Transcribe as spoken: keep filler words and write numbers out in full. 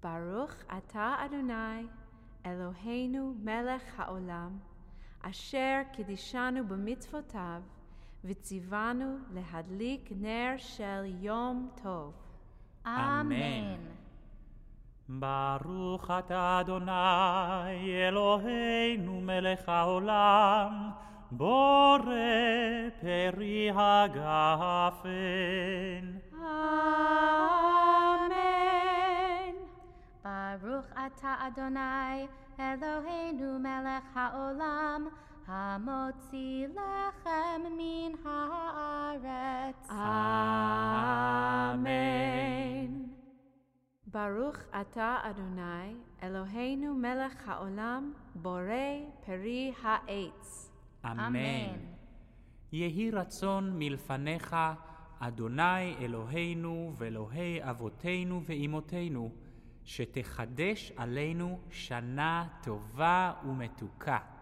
ברוך אתה אדוני, אלוהינו מלך העולם, אשר קידשנו במצוותיו, וציוונו להדליק נר של יום טוב. אמן. ברוך אתה אדוני, אלוהינו מלך העולם, בורא פרי הגפן. אמן. ברוך אתה אדוני, אלוהינו מלך העולם, המוציא לחם מן הארץ. אמן. ברוך אתה אדוני, אלוהינו מלך העולם, בורא פרי העץ. אמן. יהי רצון מלפניך, אדוני אלוהינו ואלוהי אבותינו ואמותינו, שתחדש עלינו שנה טובה ומתוקה.